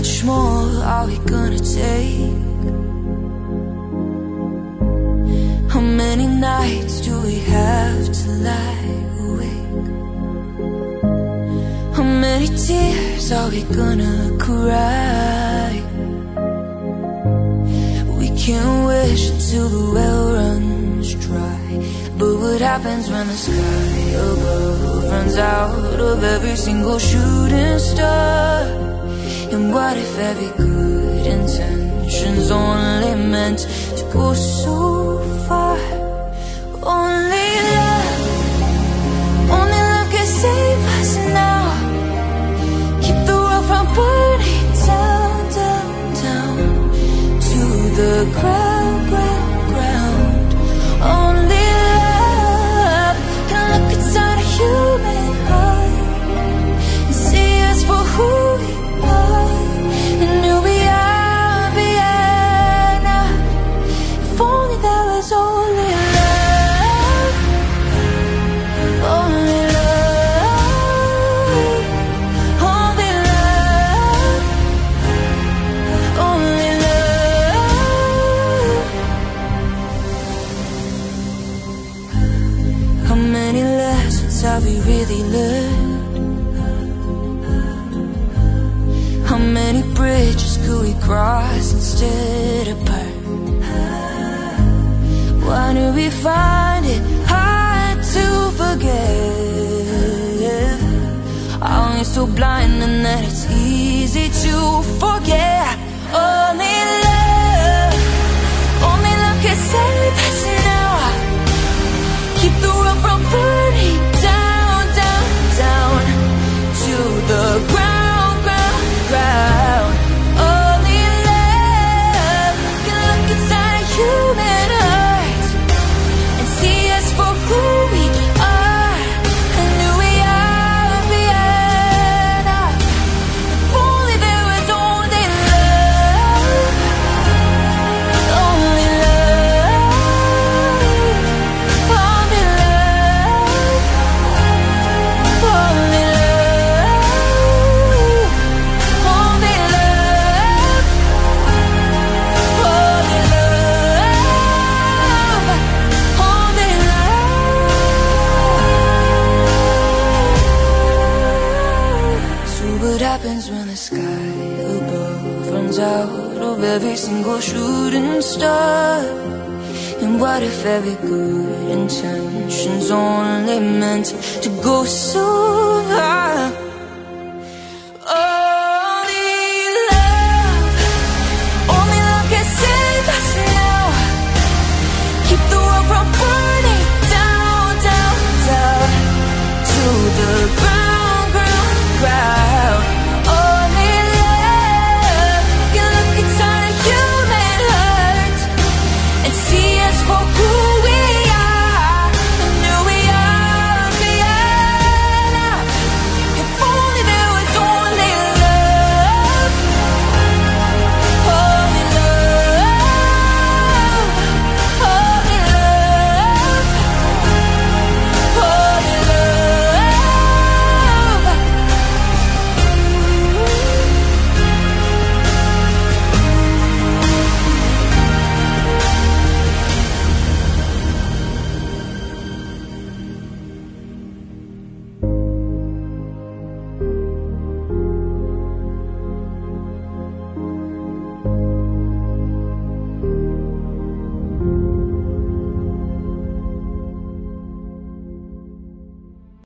much more are we gonna take? How many nights do we have to lie awake? How many tears are we gonna cry? We can't wish until the well runs dry. But what happens when the sky above runs out of every single shooting star? And what if every good intention's only meant to go so far? Only love can save us now. Keep the world from burning down, down, down to the ground, ground, ground. Only love can look inside a human heart and see us for who we are and who we are beyond. If only there was only love, only love, only love, only love. How many lessons have we really learned? How many bridges could we cross instead of burn? Why do we find it hard to forgive? Are we so blind and that it's easy to forget? Only love can save us now. Keep the world from burning down, down, down to the ground, ground, ground. Only love can look inside a human heart and see us for who we are and who we are beyond. If only there was only love, only love, only love, only love, only love, only love. So what happens when the sky above runs out of every single shooting star? And what if every good intention's only meant to go so